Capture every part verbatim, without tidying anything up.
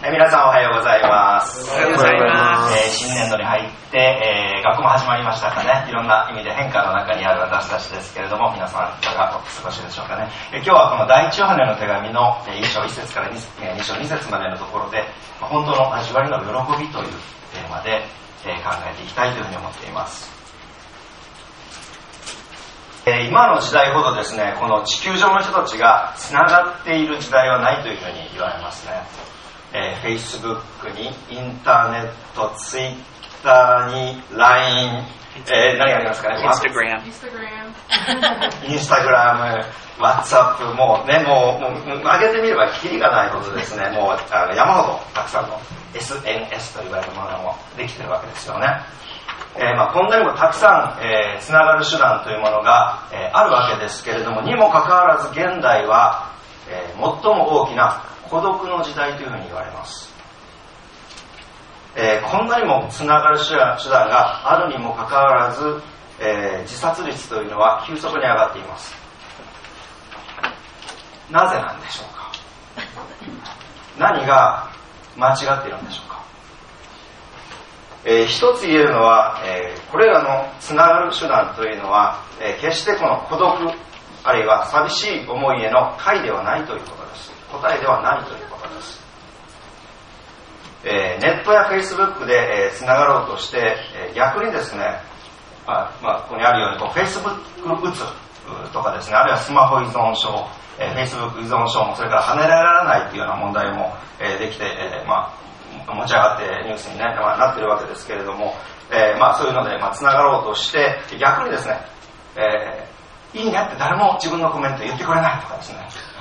えー、皆さんおはようございます。 おはようございます。 えー、新年度に入って、えー、学校も始まりましたかね。いろんな意味で変化の中にある私たちですけれども、皆さんいかがお過ごしでしょうかね。えー、今日はこの第一ヨハネの手紙のいっ章いっ節からに章に節までのところで、本当の交わりの喜びというテーマで、えー、考えていきたいというふうに思っています。えー、今の時代ほどですね、この地球上の人たちがつながっている時代はないというふうに言われますね。えー、Facebook にインターネット、Twitter に ライン、えー、何がありますかね。 Instagram、 Instagram、WhatsApp、もうね、もう、もう上げてみればキリがないほどですね、もうあの山ほどたくさんの エスエヌエス と言われるものもできてるわけですよね。えーまあ、こんなにもたくさん、えー、つながる手段というものが、えー、あるわけですけれども、にもかかわらず現代は、えー、最も大きな孤独の時代というふうに言われます。えー、こんなにもつながる手段があるにもかかわらず、えー、自殺率というのは急速に上がっています。なぜなんでしょうか。何が間違っているんでしょうか。えー、一つ言えるのは、えー、これらのつながる手段というのは、えー、決してこの孤独あるいは寂しい思いへの解ではないということです。答えではないということです。えー、ネットやフェイスブックで、えー、つながろうとして、えー、逆にですね、まあまあ、ここにあるようにこうフェイスブックうつとかですね、あるいはスマホ依存症、えー、フェイスブック依存症もそれから離れられないというような問題も、えー、できて、えーまあ持ち上がってニュースに、ね、まあ、なっているわけですけれども、えーまあ、そういうので、まあ、つながろうとして逆にですね、えー、いいねって誰も自分のコメント言ってくれないとかですね、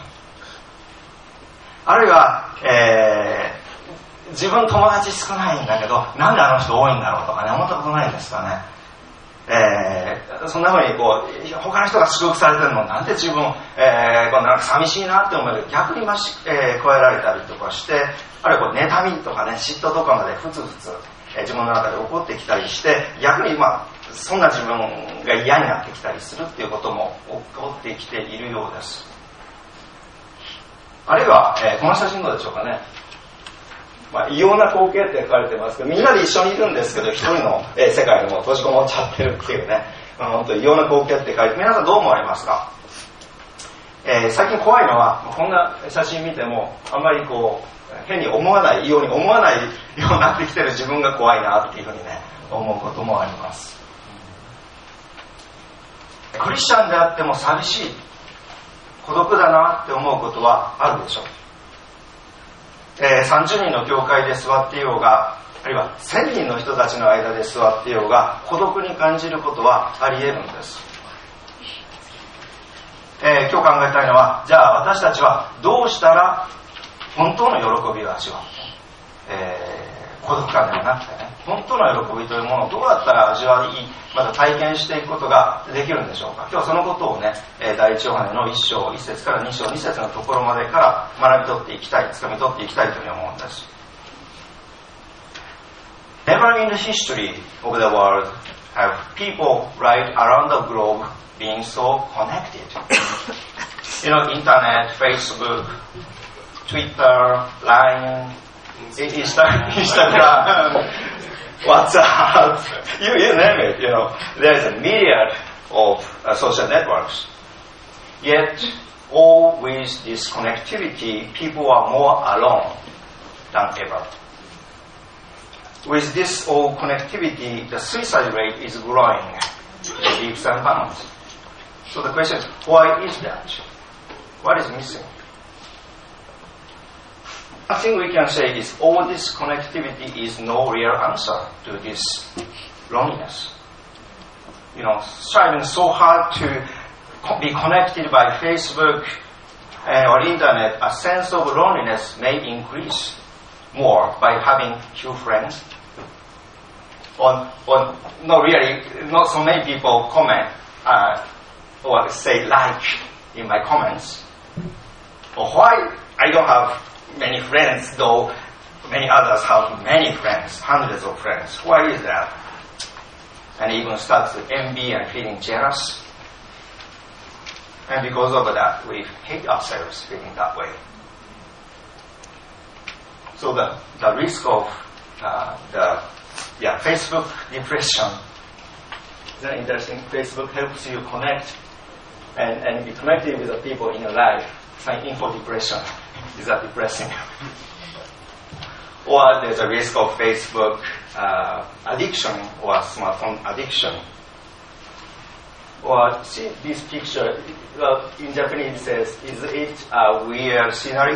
あるいは、えー、自分友達少ないんだけどなんであの人多いんだろうとかね、思ったことないですかね。えー、そんな風にこう他の人が祝福されてるのなんて自分、えー、こうなんか寂しいなって思うけど逆にまし、えー、加えられたりとかして、あるいはこう妬みとかね嫉妬とかまでふつふつ、えー、自分の中で起こってきたりして逆にまあそんな自分が嫌になってきたりするっていうことも起こってきているようです。あるいは、えー、この写真どうでしょうかね。まあ、異様な光景って書かれてますけど、みんなで一緒にいるんですけど一人の、えー、世界にも閉じこもっちゃってるっていうね、まあ、本当に異様な光景って書いて、皆さんどう思われますか。えー、最近怖いのはこんな写真見てもあんまりこう変に思わないように思わないようになってきてる自分が怖いなっていうふうにね思うこともあります。クリスチャンであっても寂しい孤独だなって思うことはあるでしょう。えー、さんじゅうにんの教会で座っていようが、あるいはせんにんの人たちの間で座っていようが孤独に感じることはあり得るんです。えー、今日考えたいのは、じゃあ私たちはどうしたら本当の喜びを味わう、えー、孤独感ではなくてね、本当の喜びというものをどうやったら味わい、また体験していくことができるんでしょうか。今日はそのことをね、第一ヨハネのいっ章いっ節からに章に節のところまでから学び取っていきたい、掴み取っていきたいというふうに思うんです。Never in the history of the world have people right around the globe been so connected. You know, internet, Facebook, Twitter, ライン、Instagram, WhatsApp, you, you name it, you know, there's a myriad of uh, social networks. Yet, all with this connectivity, people are more alone than ever. With this all connectivity, the suicide rate is growing in leaps and bounds. So the question is, why is that? What is missing? One thing we can say is all this connectivity is no real answer to this loneliness. You know, striving so hard to be connected by Facebook and or internet, a sense of loneliness may increase more by having few friends. Or, or not really, not so many people comment uh, or say like in my comments. Or why I don't have many friends, though many others have many friends, hundreds of friends. Why is that? And even starts with envy and feeling jealous. And because of that, we hate ourselves feeling that way. So the, the risk of uh, the yeah Facebook depression. Isn't that interesting? Facebook helps you connect and, and be connected with the people in your life. Sign for depression. Is that depressing? Or there's a risk of Facebook uh, addiction or smartphone addiction. Or see this picture, uh, in Japanese it says, is it a weird scenery?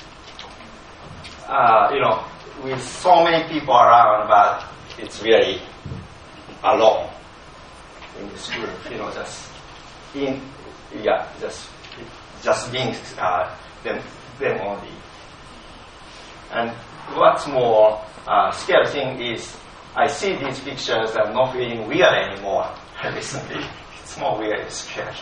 Uh, you know, with so many people around, but it's really alone in this group, you know, just in, yeah, just, just being uh, them, them only. And what's more uh, scary thing is, I see these pictures and I'm not feeling weird anymore recently. It's more weird and scary.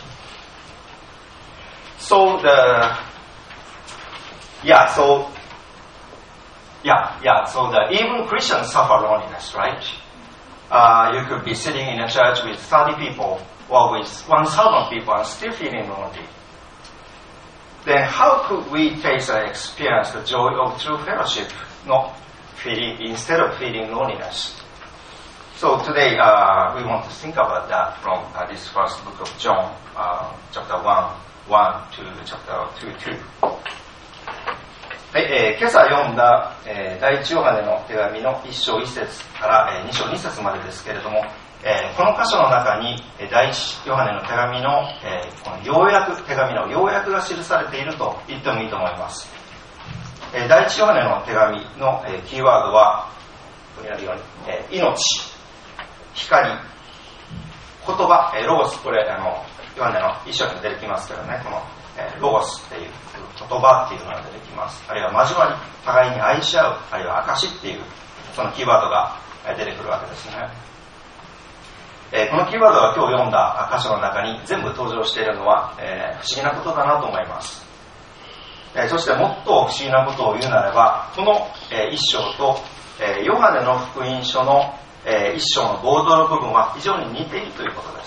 So the, yeah, so, yeah, yeah, so the, even Christians suffer loneliness, right? Uh, you could be sitting in a church with thirty people or with one thousand people and still feeling lonely. Then how could we face and experience the joy of true fellowship, not feeling, instead of feeling loneliness? So today uh, we want to think about that from uh, this first book of John, uh, chapter one, one to chapter two, two. はい、えー、今朝読んだ、えー、第一ヨハネの手紙の一章一節から、えー、二章二節までですけれども、えー、この箇所の中に、えー、第一ヨハネの手紙の、えー、この要約、手紙の要約が記されていると言ってもいいと思います。えー、第一ヨハネの手紙の、えー、キーワードは、ここにあるように、えー、命、光、言葉、えー、ロゴス、これ、あの、ヨハネの一章に出てきますけどね、この、えー、ロゴスっていう言葉っていうのが出てきます。あるいは交わり、互いに愛し合う、あるいは証っていう、そのキーワードが出てくるわけですね。えー、このキーワードが今日読んだ箇所の中に全部登場しているのは、えー、不思議なことだなと思います。えー、そしてもっと不思議なことを言うならば、この、えー、一章と、えー、ヨハネの福音書の、えー、一章の冒頭の部分は非常に似ているということです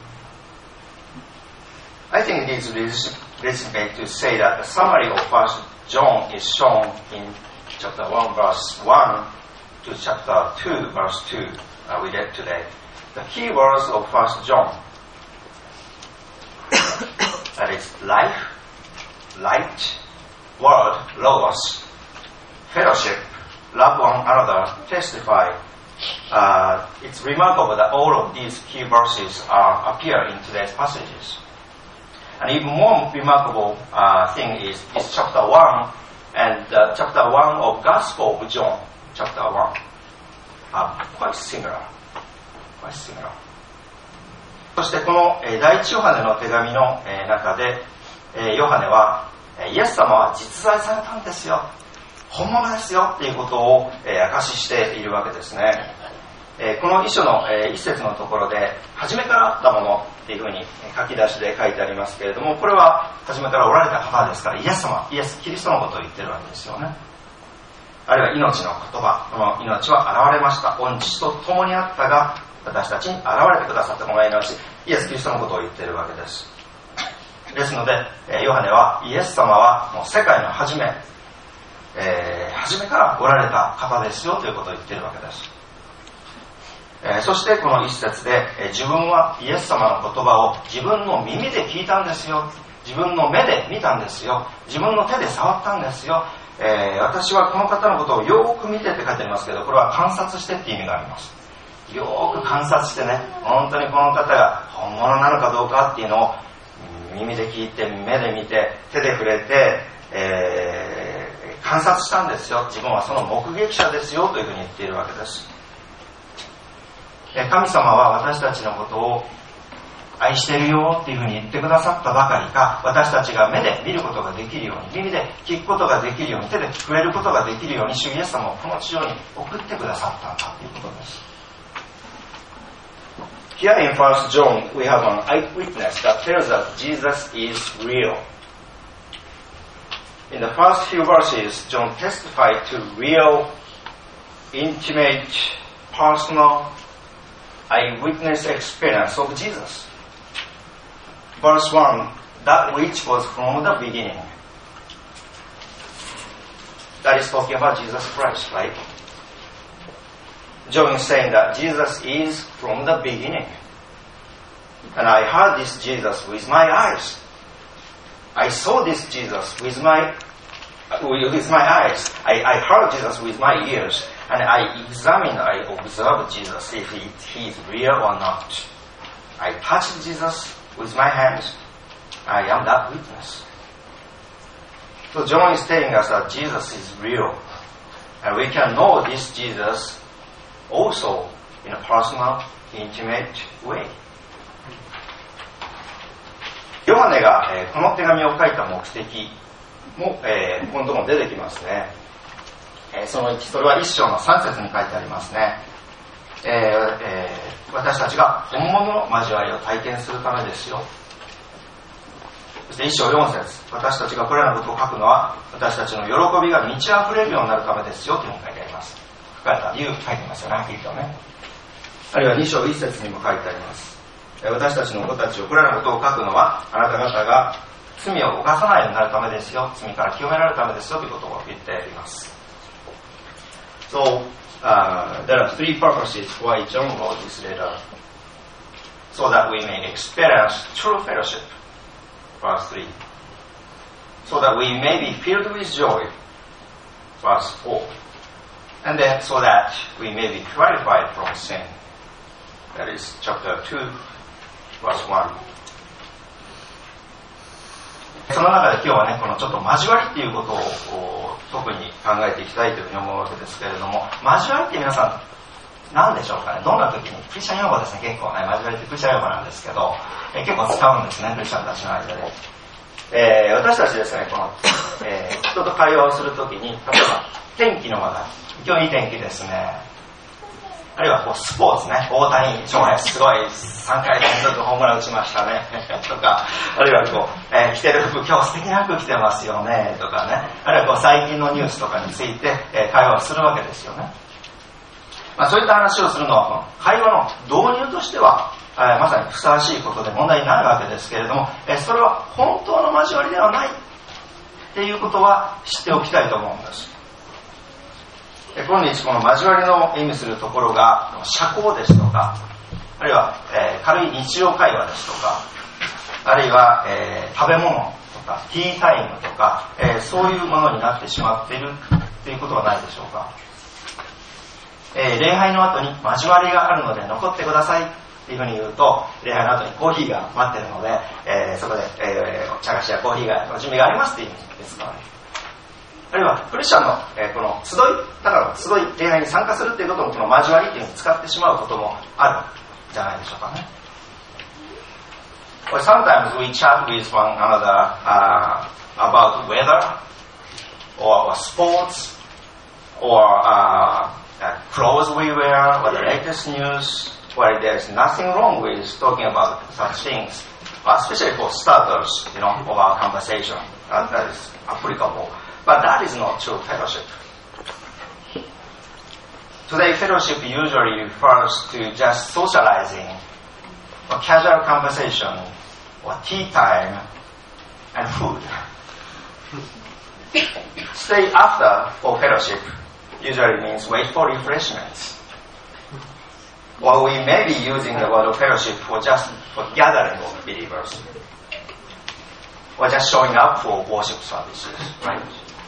。I think it is legitimate to say that the summary of First John is shown in chapter one, verse one to chapter two, verse two, uh, we read today. The key words of First John, that is life, light, word, logos, fellowship, love one another, testify. Uh, it's remarkable that all of these key verses are, appear in today's passages. An even more remarkable uh, thing is, is chapter one and uh, chapter one of Gospel of John, chapter one, are quite similar. Quite similar. そしてこの、えー、第一ヨハネの手紙の、えー、中で、えー、ヨハネは、えー、イエス様は実在されたんですよ。本物ですよっていうことを、えー、証ししているわけですね。えー、この一章の、えー、一節のところで、初めからあったものっていうふうに書き出しで書いてありますけれども、これは初めからおられた方ですから、イエス様、イエス・キリストのことを言ってるわけですよね。あるいは命の言葉、この命は現れました。御父と共にあったが、私たちに現れてくださったこの命、イエス・キリストのことを言っているわけです。ですので、えー、ヨハネは、イエス様はもう世界の初め、えー、初めからおられた方ですよということを言っているわけです。えー、そしてこの一節で、えー、自分はイエス様の言葉を自分の耳で聞いたんですよ、自分の目で見たんですよ、自分の手で触ったんですよ、えー、私はこの方のことをよーく見てって書いてありますけど、これは観察してって意味があります。よーく観察してね、本当にこの方が本物なのかどうかっていうのを耳で聞いて、目で見て、手で触れて、えー、観察したんですよ、自分はその目撃者ですよというふうに言っているわけです。神様は私たちのことを愛してるよっていうふうに言ってくださったばかりか、私たちが目で見ることができるように、耳で聞くことができるように、手で触れることができるように、主イエス様をこの地上に送ってくださったんだということです。Here in First John, we have an eyewitness that tells us Jesus is real. In the first few verses, John testified to real, intimate, personal, eyewitness experience of Jesus. Verse one, that which was from the beginning. That is talking about Jesus Christ, right? John is saying that Jesus is from the beginning. And I heard this Jesus with my eyes. I saw this Jesus with my with my eyes. I, I heard Jesus with my ears. And I examined, I observed Jesus if he, he is real or not. I touched Jesus with my hands. I am that witness. So John is telling us that Jesus is real. And we can know this Jesus also in a personal, intimate way. ヨハネが、えー、この手紙を書いた目的も、えー、今度も出てきますね。えー、そのいち、それは一章のさん節に書いてありますね。えーえー、私たちが本物の交わりを体験するためですよ。そして一章よん節、私たちがこれらのことを書くのは私たちの喜びが満ち溢れるようになるためですよというふうに書いてあります。書かれた理由書いてますよね、はっきりとね。あるいはに章いち節にも書いてあります。私たちの子たちをこれらのことを書くのはあなた方が罪を犯さないようになるためですよ、罪から清められるためですよということを言っています。So, uh, there are three purposes why John wrote this letter. So that we may experience true fellowship. Verse three. So that we may be filled with joy. Verse four. And then so that we may be purified from sin. That is chapter two, verse one. その中で今日はね、このちょっと交わりっていうことを特に考えていきたいというふうに思うわけですけれども、交わりって皆さん何でしょうかね。どんな時に、クリスチャン用語ですね、結構ね、交わりってクリスチャン用語なんですけど、え結構使うんですね、クリスチャンたちの間で。えー、私たちですね、この、えー、人と会話をするときに、例えば天気の話題、今日いい天気ですね。あるいはこうスポーツね、大谷翔平すごいさんかい連続ホームラン打ちましたねとか、あるいはこう、えー、着てる服今日素敵な服着てますよねとかね、あるいはこう最近のニュースとかについて、えー、会話をするわけですよね。まあ、そういった話をするのはこの会話の導入としては、えー、まさにふさわしいことで問題になるわけですけれども、えー、それは本当の交わりではないっていうことは知っておきたいと思うんです。今日この交わりの意味するところが社交ですとか、あるいは、えー、軽い日常会話ですとか、あるいは、えー、食べ物とかティータイムとか、えー、そういうものになってしまっているということはないでしょうか。えー、礼拝の後に交わりがあるので残ってくださいっていうふうに言うと、礼拝の後にコーヒーが待ってるので、えー、そこで、えー、茶菓子やコーヒーがの準備がありますっていう意味ですからね。あるいはクリスチャンの、えー、この集い、だから集い、礼拝に参加するっていうこともこの交わりっていうのに使ってしまうこともあるんじゃないでしょうかね。Or sometimes we chat with one another、uh, about weather or, or sports or、uh, clothes we wear or the latest news, where there's nothing wrong with talking about such things, especially for starters, you know, of our conversation. Uh, that is applicable.But that is not true fellowship. Today, fellowship usually refers to just socializing, or casual conversation, or tea time, and food. Stay after for fellowship usually means wait for refreshments. Or we may be using the word of fellowship for just for gathering of believers, or just showing up for worship services, right?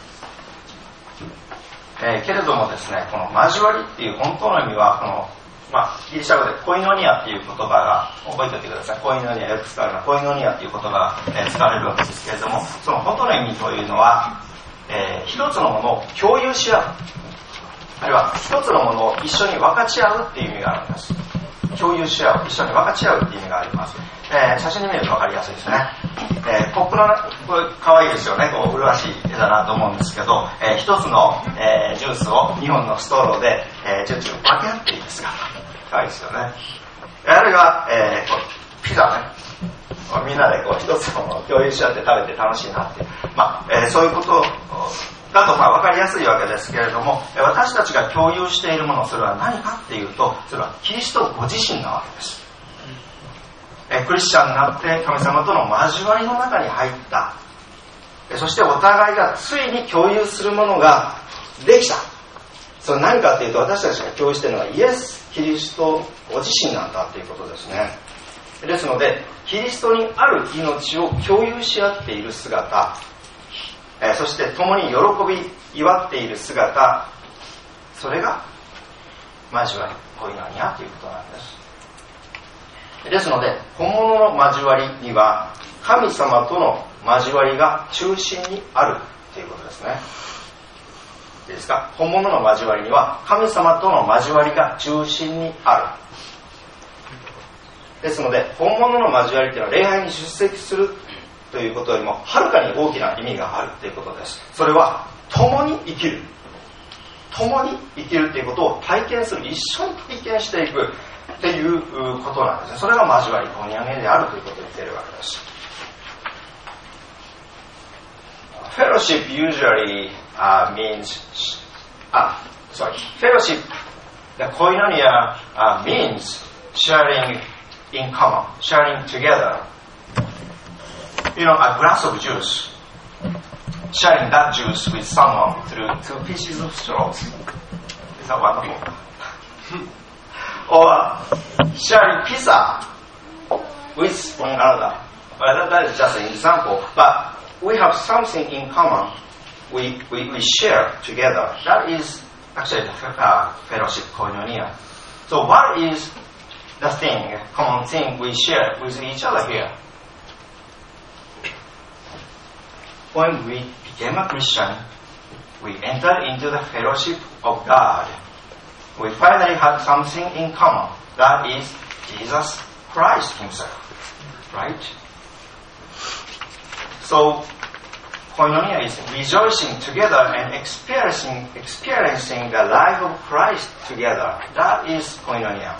えー、けれどもですね、この交わりっていう本当の意味はこの、まあ、ギリシャ語でコイノニアっていう言葉が覚えておいてください。コイノニアよく使われるコイノニアっていう言葉が、えー、使われるわけですけれども、その本当の意味というのは、えー、一つのものを共有し合う、あるいは一つのものを一緒に分かち合うっていう意味があるんです。共有し合う、一緒に分かち合うっていう意味があります。えー、写真で見ると分かりやすいですね。えー、コップのこれ可愛いですよね。こう麗しい絵だなと思うんですけど、えー、一つの、えー、ジュースをにほんのストローで、えー、チュッチュ分け合っていいですが、可愛いですよね。あるいは、えー、こうピザね、みんなでこう一つのものを共有し合って食べて楽しいなっていう、まあえー、そういうことだとまあ分かりやすいわけですけれども、私たちが共有しているもの、それは何かっていうと、それはキリストご自身なわけです。クリスチャンになって神様との交わりの中に入った、そしてお互いがついに共有するものができた。それ何かというと、私たちが共有しているのはイエス・キリストご自身なんだということですね。ですので、キリストにある命を共有し合っている姿、えー、そして共に喜び祝っている姿、それが交わり、コイノニアということなんです。ですので、本物の交わりには神様との交わりが中心にあるということですね。いいですか？本物の交わりには神様との交わりが中心にある。ですので、本物の交わりというのは礼拝に出席するということよりもはるかに大きな意味があるということです。それは共に生きる、共に生きるということを体験する、一緒に体験していくっていうことなんですね。それが交わり、コニアネであるということを言っているわけです。Fellowship usually uh, means, uh, sorry, fellowship, the koinonia uh, means sharing in common, sharing together. You know, a glass of juice, sharing that juice with someone through two pieces of straws. Is that wonderful? Or sharing pizza with one another. Well, that, that is just an example, but we have something in common. We, we, we share together. That is actually the uh, fellowship, koinonia. So what is the thing, common thing we share with each other here? When we became a Christian, we entered into the fellowship of God. We finally had something in common. That is Jesus Christ Himself. Right? So, koinonia is rejoicing together and experiencing, experiencing the life of Christ together. That is koinonia.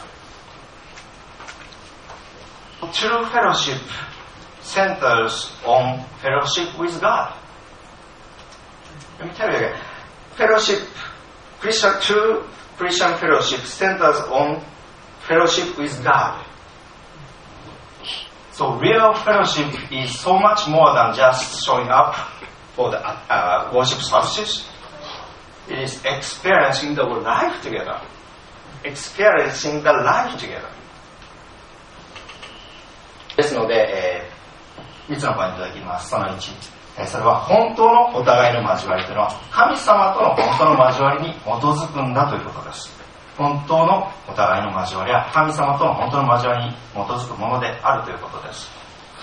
True fellowship centers on fellowship with God. Let me tell you again. Fellowship, Christian, true Christian fellowship centers on fellowship with God. So real fellowship is so much more than just showing up for the uh, worship services. It is experiencing the life together. Experiencing the life together. ですので、えー、みっつのポイントでいきます。そのいち、えー、それは本当のお互いの交わりというのは神様との本当の交わりに基づくんだということです。本当のお互いの交わりは神様との本当の交わりに基づくものであるということです。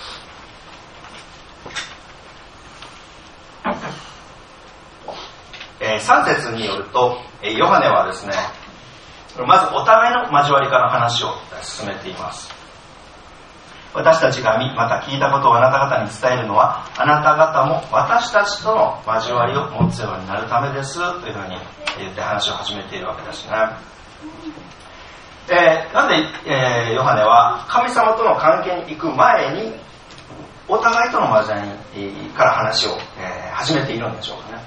えー、さん節によると、えー、ヨハネはですね、まずお互いの交わりから話を進めています。私たちが見、また聞いたことをあなた方に伝えるのは、あなた方も私たちとの交わりを持つようになるためですというふうに言って話を始めているわけですね。えー、なんで、えー、ヨハネは神様との関係に行く前にお互いとの交わりから話を、えー、始めているんでしょうかね。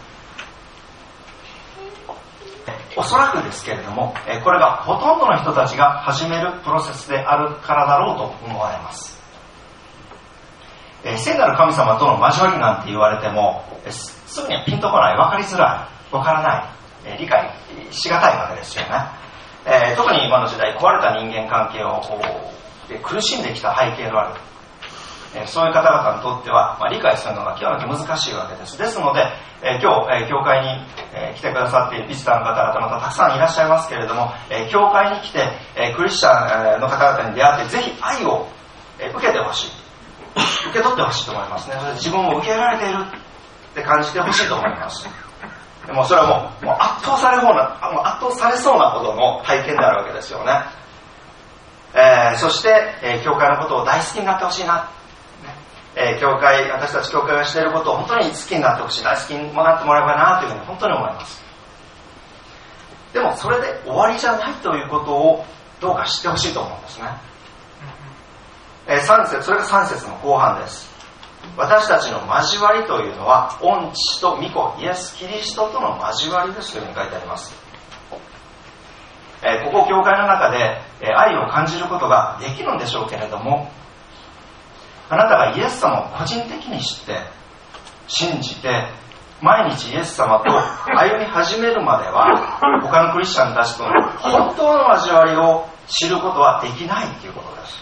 おそらくですけれども、えー、これがほとんどの人たちが始めるプロセスであるからだろうと思われます。えー、聖なる神様との交わりなんて言われても、えー、すぐにはピンとこない、分かりづらい、分からない、えー、理解しがたいわけですよね。えー、特に今の時代壊れた人間関係をで苦しんできた背景のある、えー、そういう方々にとっては、まあ、理解するのが極めて難しいわけです。ですので、えー、今日、えー、教会に、えー、来てくださっているビジターの方々またたくさんいらっしゃいますけれども、えー、教会に来て、えー、クリスチャンの方々に出会ってぜひ愛を、えー、受けてほしい、受け取ってほしいと思いますね。それで自分も受け入れられているって感じてほしいと思います。でもそれはもう、もう圧倒されそうな、もう圧倒されそうなほどの体験であるわけですよね。えー、そして、えー、教会のことを大好きになってほしいな、えー、教会、私たち教会がしていることを本当に好きになってほしい、大好きになってもらえばなというふうに本当に思います。でもそれで終わりじゃないということをどうか知ってほしいと思うんですね。えー、さん節、それがさん節の後半です。私たちの交わりというのは御父と御子イエス・キリストとの交わりですというふうに書いてあります。えー、ここ教会の中で、えー、愛を感じることができるんでしょうけれども、あなたがイエス様を個人的に知って信じて毎日イエス様と歩み始めるまでは他のクリスチャンたちとの本当の交わりを知ることはできないということです。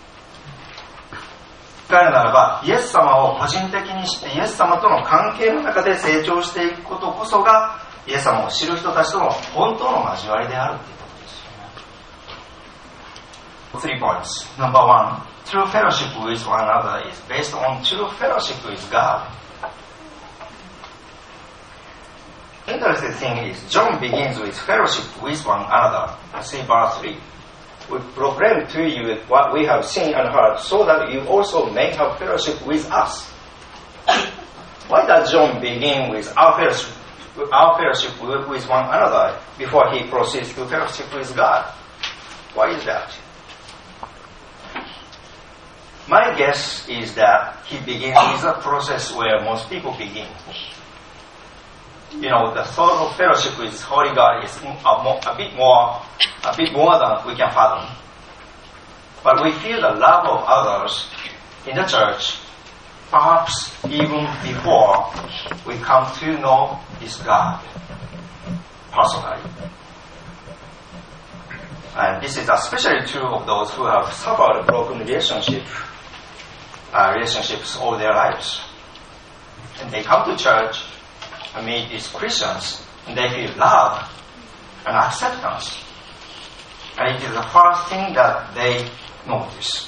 彼ならばイエス様を個人的に知ってイエス様との関係の中で成長していくことこそがイエス様を知る人たちとの本当の交わりであるということですよね。Three points. Number one, true fellowship with one another is based on true fellowship with God.Interesting thing is, John begins with fellowship with one another. See verse three. We proclaim to you what we have seen and heard, so that you also may have fellowship with us. Why does John begin with our fellowship, our fellowship with one another before he proceeds to fellowship with God? Why is that? My guess is that he begins with a process where most people begin.You know, the thought of fellowship with Holy God is a, more, a bit more, a bit more than we can fathom. But we feel the love of others in the church, perhaps even before we come to know this God personally. And this is especially true of those who have suffered a broken relationship, uh, relationships all their lives. And they come to church.I mean, these Christians, and they feel love and acceptance. And it is the first thing that they notice.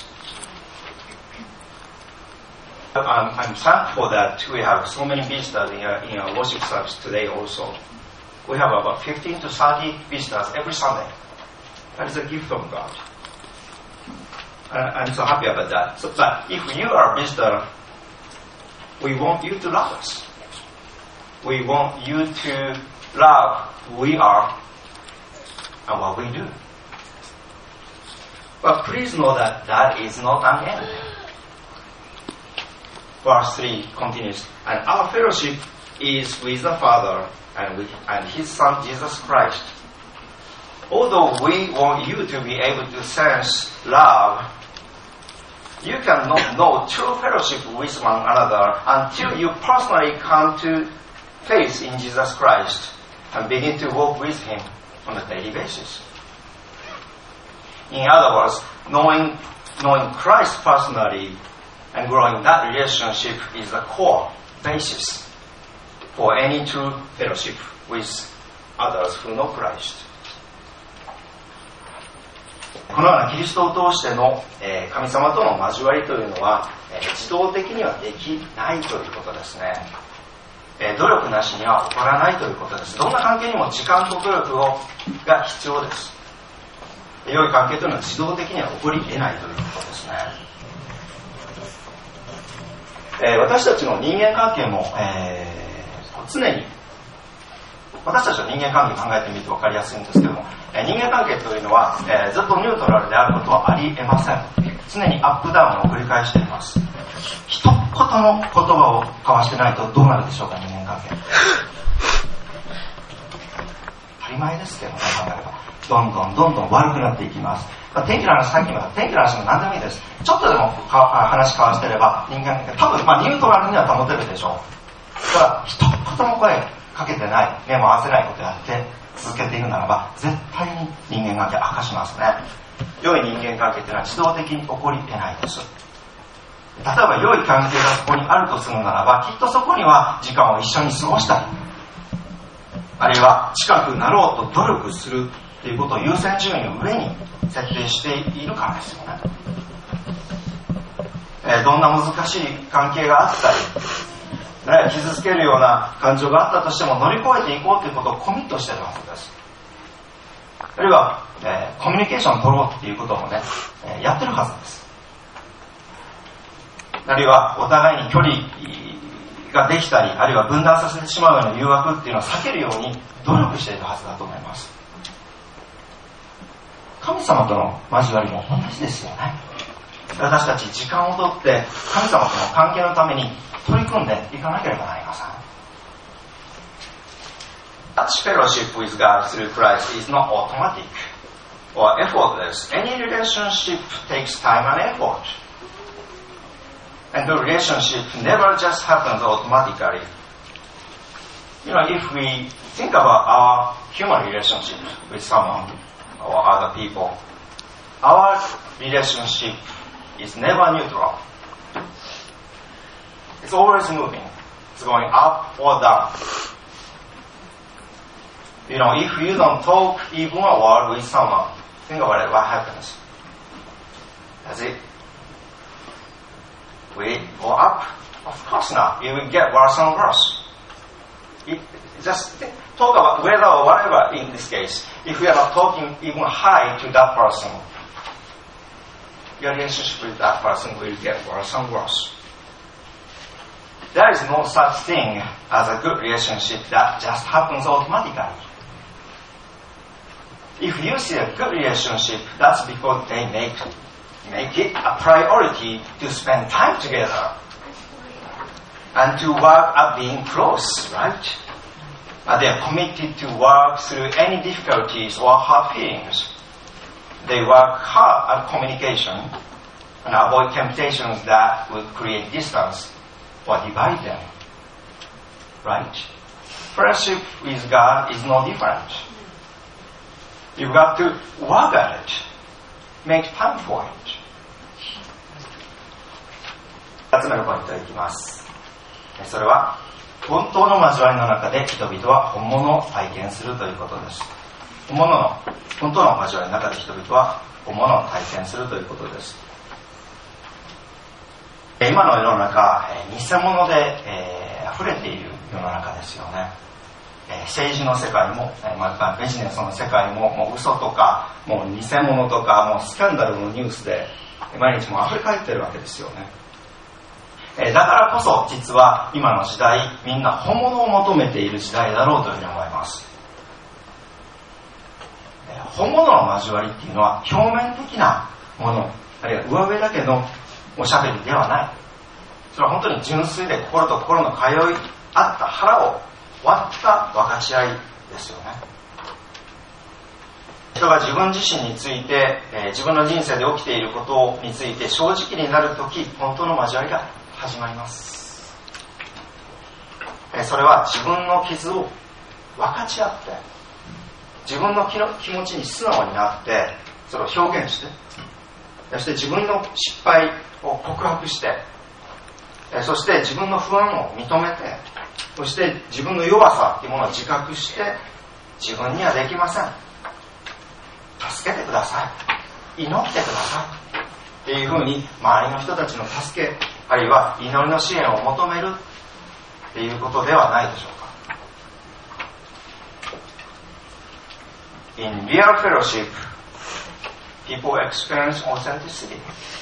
I'm, I'm thankful that we have so many visitors in our, in our worship service today also. We have about fifteen to thirty visitors every Sunday. That is a gift from God. And I'm so happy about that. So, but if you are a visitor, we want you to love us.We want you to love who we are and what we do. But please know that that is not an end. Verse three continues, and our fellowship is with the Father and with and His Son Jesus Christ. Although we want you to be able to sense love, you cannot know true fellowship with one another until you personally come to faith in Jesus Christ and begin to walk with Him on a daily basis. In other words, knowing, knowing Christ personally and growing that relationship is the core basis for any true fellowship with others who know Christ. このようなキリストを通しての、えー、神様との交わりというのは、えー、自動的にはできないということですね。努力なしには起こらないということです。どんな関係にも時間と努力をが必要です。良い関係というのは自動的には起こり得ないということですね。えー、私たちの人間関係も、えー、常に私たちの人間関係考えてみると分かりやすいんですけども、えー、人間関係というのは、えー、ずっとニュートラルであることはありえません。常にアップダウンを繰り返しています。一言の言葉を交わしてないとどうなるでしょうか、人間関係。当たり前ですけどね、考えればどんどんどんどん悪くなっていきます。天気の話、さっきの天気の話も何でもいいです。ちょっとでも話交わしてれば人間関係多分、まあ、ニュートラルには保てるでしょう。ただ一言も声かけてない、目も合わせないことをやって続けているならば絶対に人間関係悪化しますね。良い人間関係というのは自動的に起こり得ないです。例えば良い関係がそこにあるとするならば、きっとそこには時間を一緒に過ごしたり、あるいは近くなろうと努力するということを優先順位の上に設定しているからですよね。えー、どんな難しい関係があったり、ね、傷つけるような感情があったとしても乗り越えていこうということをコミットしているはずです。あるいは、えー、コミュニケーションを取ろうっていうこともね、えー、やってるはずです。あるいはお互いに距離ができたり、あるいは分断させてしまうような誘惑っていうのを避けるように努力しているはずだと思います。神様との交わりも同じですよね。私たち時間をとって神様との関係のために取り組んでいかなければなりません。Such fellowship with God through Christ is not automatic or effortless. Any relationship takes time and effort. And the relationship never just happens automatically. You know, if we think about our human relationship with someone or other people, our relationship is never neutral. It's always moving. It's going up or down. You know, if you don't talk even a word with someone, think about it, what happens? Does it? Will it go up? Of course not. It will get worse and worse. It, just think, talk about whether or whatever in this case. If we are not talking even high to that person, your relationship with that person will get worse and worse. There is no such thing as a good relationship that just happens automatically. If you see a good relationship, that's because they make, make it a priority to spend time together and to work at being close, right? Uh, they are committed to work through any difficulties or hard feelings. They work hard at communication and avoid temptations that would create distance or divide them. Right? Friendship with God is no different. You've got to work at it. Make time for it. ふたつめのポイントいきます。それは本当の交わりの中で人々は本物を体験するということです。本物の、本当の交わりの中で人々は本物を体験するということです。今の世の中、偽物で、えー、溢れている世の中ですよね。えー、政治の世界も、またビジネスの世界も、もう嘘とか、もう偽物とか、もうスキャンダルのニュースで毎日も溢れ返っているわけですよね。えー、だからこそ実は今の時代、みんな本物を求めている時代だろうというふうに思います。えー、本物の交わりっていうのは表面的なもの、あるいは上辺だけのおしゃべりではない。それは本当に純粋で心と心の通い合った腹を割った分かち合いですよね。人が自分自身について、えー、自分の人生で起きていることについて正直になるとき、本当の交わりが始まります。えー、それは自分の傷を分かち合って、自分の気の気持ちに素直になって、それを表現して、そして自分の失敗を告白して、そして自分の不安を認めて、そして自分の弱さというものを自覚して、自分にはできません、助けてください、祈ってくださいっていうふうに周りの人たちの助け、あるいは祈りの支援を求めるっていうことではないでしょうか。In real fellowship, people experience authenticity.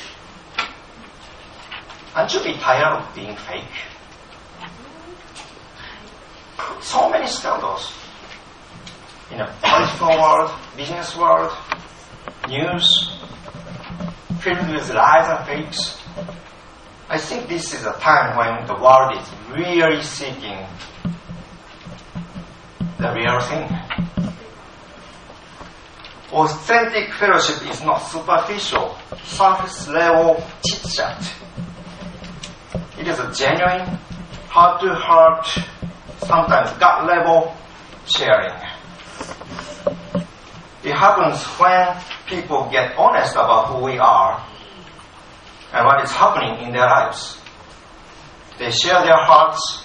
Aren't you be tired of being fake? So many scandals in the political world, business world, news, filled with lies and fakes. I think this is a time when the world is really seeking the real thing. Authentic fellowship is not superficial, surface level chit-chat. It is a genuine, heart-to-heart, sometimes gut-level sharing. It happens when people get honest about who we are and what is happening in their lives. They share their hearts,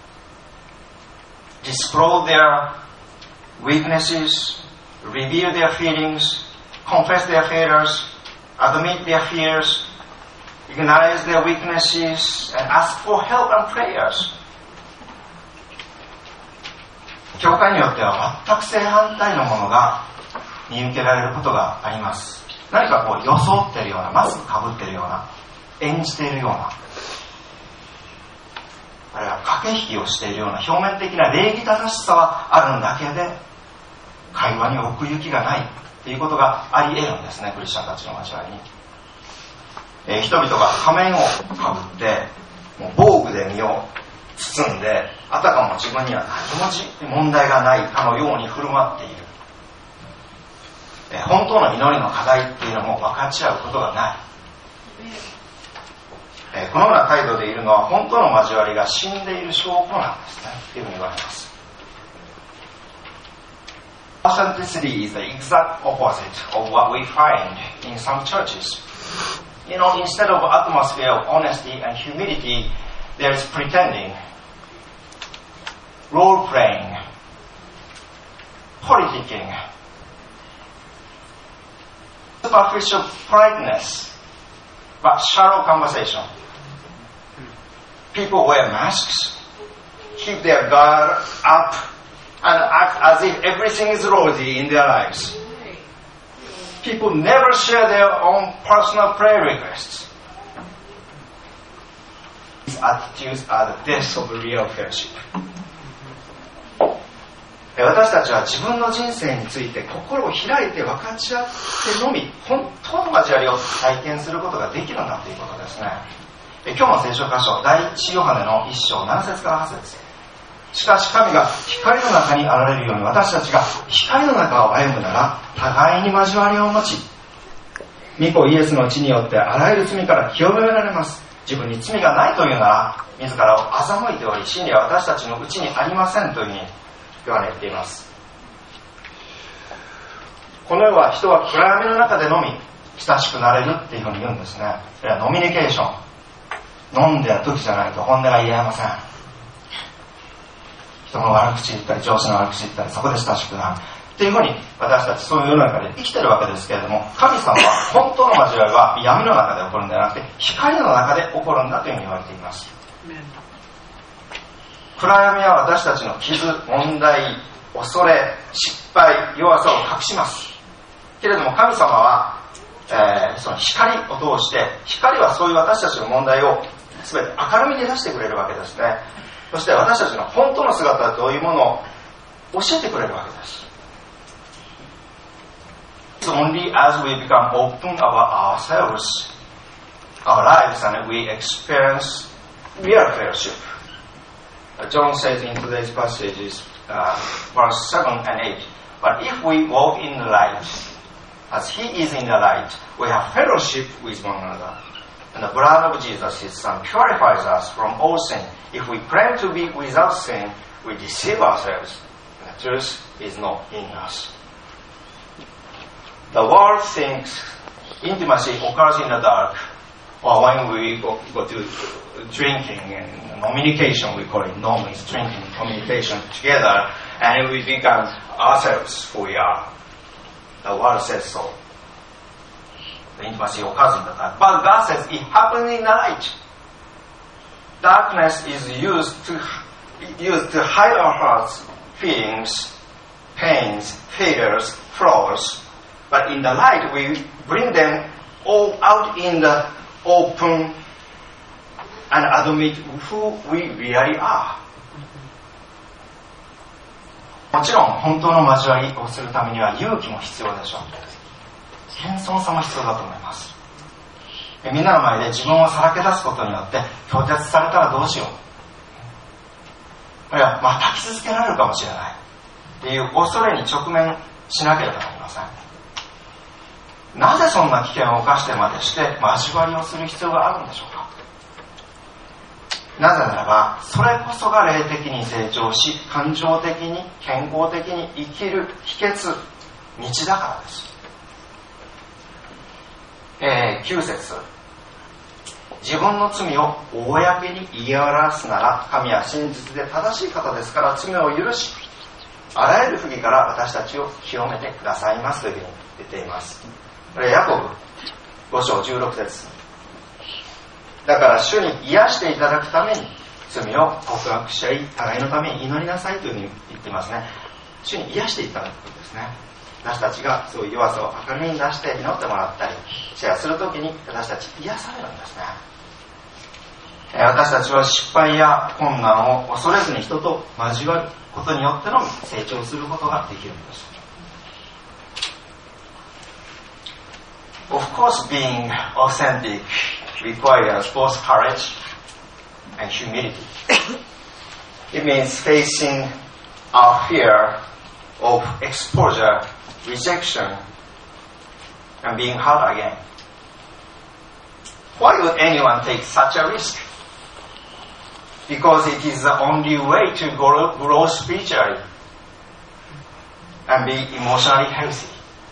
disclose their weaknesses, reveal their feelings, confess their failures, admit their fears, acknowledge their weaknesses, and ask for help and prayers. 教会によっては全く正反対のものが見受けられることがあります。何かこう装っているような、マスクかぶっているような、演じているような、あるいは駆け引きをしているような表面的な礼儀正しさはあるんだけで、会話に奥行きがないということがあり得るんですね、クリスチャンたちの交わりに。えー、人々が仮面をかぶって、もう防具で身を包んで、あたかも自分には何も問題がないかのように振る舞っている。えー、本当の祈りの課題っていうのも分かち合うことがない。えー、このような態度でいるのは本当の交わりが死んでいる証拠なんですね、というふうに言われます。 Authenticity is the exact opposite of what we find in some churches. You know, instead of atmosphere of honesty and humility, there's pretending, role-playing, politicking, superficial politeness, but shallow conversation. People wear masks, keep their guard up, and act as if everything is rosy in their lives. People never share their own personal prayer requests. These attitudes are the death of real fellowship. 私たちは自分の人生について心を開いて分かち合ってのみ本当の交わりを体験することができるんだということですね。今日の聖書箇所、第一ヨハネの一章七節から八節。しかし神が光の中にあられるように私たちが光の中を歩むなら互いに交わりを持ち、御子イエスの血によってあらゆる罪から清められます。自分に罪がないというなら自らを欺いており、真理は私たちのうちにありませんというふうにヨハネ言っています。この世は人は暗闇の中でのみ親しくなれるっていうふうに言うんですね。それはノミニケーション。飲んでる時じゃないと本音が言えません。人の悪口言ったり上司の悪口言ったりそこで親しくなるっていうふうに私たちそういう世の中で生きてるわけですけれども、神様は本当の交わりは闇の中で起こるんではなくて光の中で起こるんだというふうに言われています。暗闇は私たちの傷、問題、恐れ、失敗、弱さを隠しますけれども、神様は、えー、その光を通して光はそういう私たちの問題を全て明るみに出してくれるわけですね。そして私たちの本当の姿はどういうものを教えてくれるわけです。It's only as we become open about ourselves, our lives, and we experience real fellowship.John says in today's passages, uh, verse seven and eight, but if we walk in the light, as he is in the light, we have fellowship with one another. And the blood of Jesus, his son, purifies us from all sin. If we claim to be without sin, we deceive ourselves, and the truth is not in us. The world thinks intimacy occurs in the dark, or when we go, go to drinking and communication, we call it normally it's drinking communication together, and we become ourselves who we are. The world says so. The intimacy occurs in the dark. But God says it happens in the light. Darkness is used to used to hide our hearts, feelings, pains, failures, flaws. But in the light, we bring them all out in the open and admit who we really are. もちろん本当の交わりをするためには勇気も必要でしょう。謙遜さも必要だと思います。みんなの前で自分をさらけ出すことによって拒絶されたらどうしよう。いや、また傷つけられるかもしれないっていう恐れに直面しなければなりません。なぜそんな危険を冒してまでして交わりをする必要があるんでしょうか。なぜならばそれこそが霊的に成長し感情的に健康的に生きる秘訣、道だからです。えー、きゅう節、自分の罪を公に言い表すなら神は真実で正しい方ですから罪を許しあらゆる不義から私たちを清めてくださいますというふうに言っています。これヤコブご章じゅうろく節、だから主に癒していただくために罪を告白し合い互いのために祈りなさいというふうに言っていますね。主に癒していただくことですね。私たちがそういう弱さを明るみに出して祈ってもらったりシェアするときに私たち癒されるんですね。私たちは失敗や困難を恐れずに人と交わることによってのみ成長することができるんです。Of course, being authentic requires both courage and humility. It means facing our fear of exposure, rejection, and being hurt again. Why would anyone take such a risk? Because it is the only way to grow, grow spiritually. and be emotionally healthy.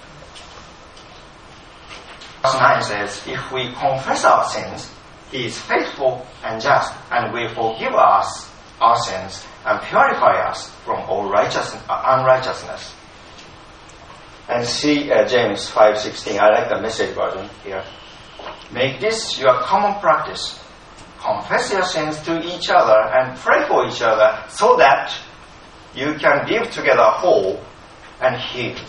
Verse nine says, if we confess our sins, He is faithful and just, and will forgive us our sins and purify us from all righteous, uh, unrighteousness. And see uh, James five sixteen. I like the Message version here. Make this your common practice. Confess your sins to each other and pray for each other so that you can live together whole and healed.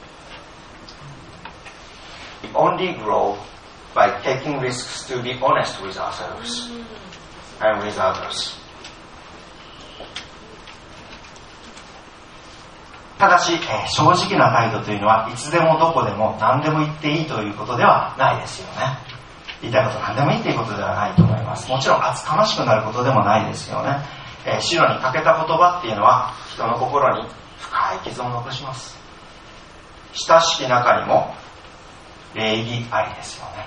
We only grow by taking risks to be honest with ourselves and with others. ただし、えー、正直な態度というのはいつでもどこでも何でも言っていいということではないですよね。言いたいこと何でもいいということではないと思います。もちろん厚かましくなることでもないですよね。えー、白に欠けた言葉っていうのは人の心に深い傷を残します。親しき中にも礼儀ありですよね。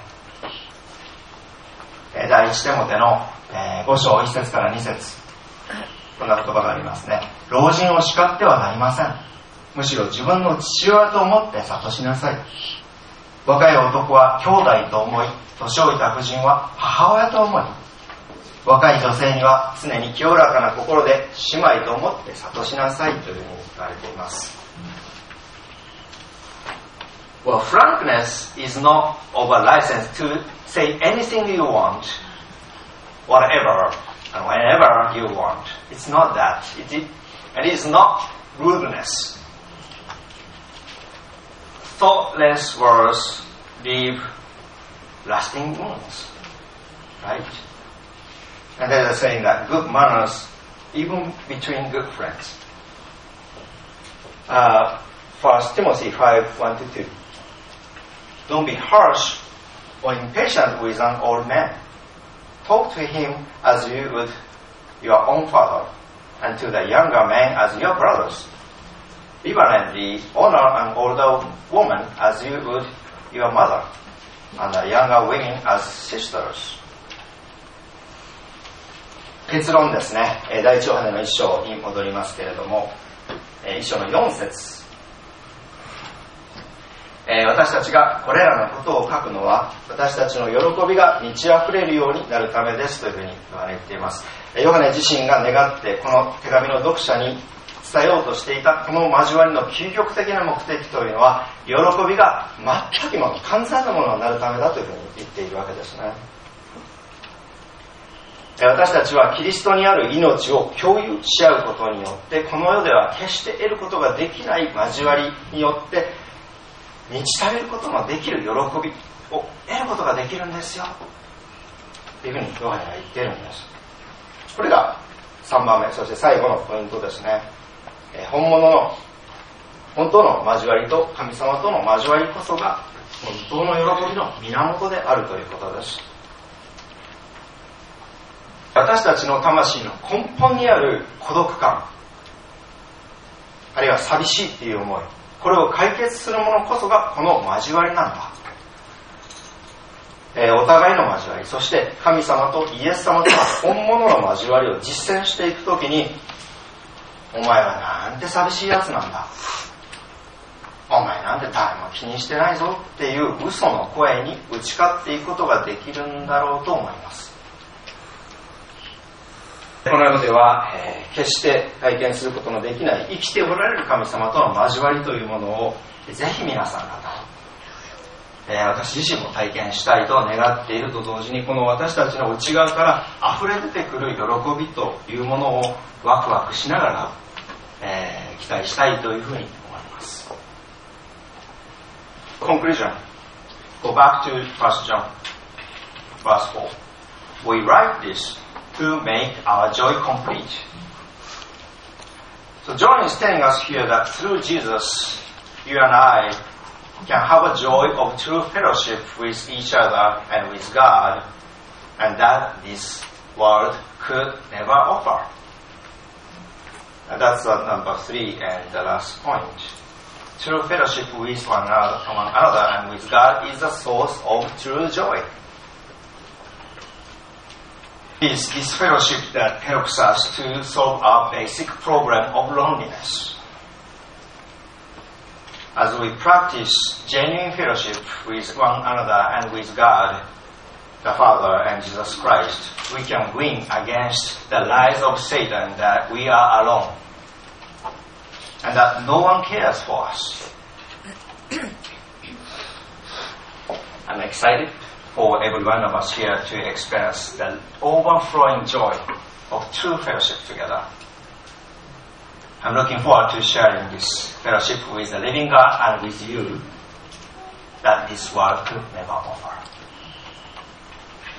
えー、第一テモテの、えー、ご章いっ節からに節、こんな言葉がありますね。老人を叱ってはなりません。むしろ自分の父親と思って諭しなさい。若い男は兄弟と思い、年老いた婦人は母親と思い、若い女性には常に清らかな心で姉妹と思って諭しなさいというふうに言われています。Well, frankness is not of a license to say anything you want, whatever and whenever you want. It's not that. It is, it is not rudeness. Thoughtless words leave lasting wounds, right? And there's a saying that good manners, even between good friends. Uh, First Timothy five one to two. Don't be harsh or impatient with an old man. Talk to him as you would your own father, and to the younger man as your brothers. Reverently honor an older woman as you would your mother, and the younger women as sisters. 結論ですね。第一ヨハネの一章に戻りますけれども、一章のよん節。私たちがこれらのことを書くのは、私たちの喜びが満ち溢れるようになるためですというふうに言われています。ヨハネ自身が願ってこの手紙の読者に伝えようとしていたこの交わりの究極的な目的というのは、喜びが全くの完全なものになるためだというふうに言っているわけですね。私たちはキリストにある命を共有し合うことによって、この世では決して得ることができない交わりによって満ち足りることのできる喜びを得ることができるんですよというふうにヨハネが言っているんです。これがさんばんめ、そして最後のポイントですね。本物の本当の交わりと神様との交わりこそが本当の喜びの源であるということです。私たちの魂の根本にある孤独感、あるいは寂しいっていう思い、これを解決するものこそがこの交わりなんだ。えー、お互いの交わり、そして神様とイエス様との本物の交わりを実践していくときに、お前はなんて寂しいやつなんだ、お前なんて誰も気にしてないぞっていう嘘の声に打ち勝っていくことができるんだろうと思います。この世では、えー、決して体験することのできない生きておられる神様との交わりというものをぜひ皆さん方、えー、私自身も体験したいと願っていると同時に、この私たちの内側から溢れ出てくる喜びというものをワクワクしながら、えー、期待したいというふうに思います。 Conclusion. Go back to First John verse four. We write this to make our joy complete. So John is telling us here that through Jesus, you and I can have a joy of true fellowship with each other and with God, and that this world could never offer. And that's uh, number three and the last point. True fellowship with one another, one another and with God is the source of true joy. It is this fellowship that helps us to solve our basic problem of loneliness. as we practice genuine fellowship with one another and with God, the Father, and Jesus Christ, we can win against the lies of Satan that we are alone and that no one cares for us. I'm excited for every one of us here to experience the overflowing joy of true fellowship together. I'm looking forward to sharing this fellowship with the living God and with you that this world could never offer.